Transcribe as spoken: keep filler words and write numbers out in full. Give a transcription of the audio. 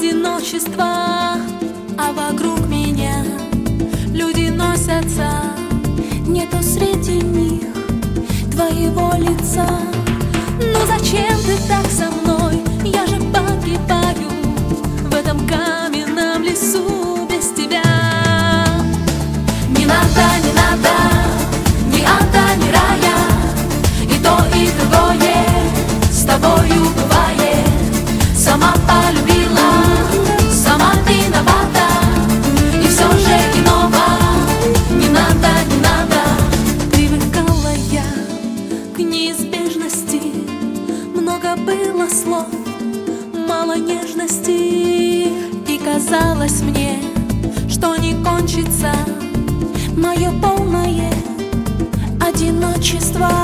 одиночество, а вокруг меня люди носятся. Нету среди них твоего лица. Ну зачем ты так со мной? Я же погибаю в этом каменном лесу без тебя. Не надо, не надо ни ада, ни рая. И то, и другое с тобою бывает. Сама полюбила, сама виновата. И все же иного не надо, не надо. Привыкала я к неизбежности. Много было слов, мало нежности. И казалось мне, что не кончится мое полное одиночество.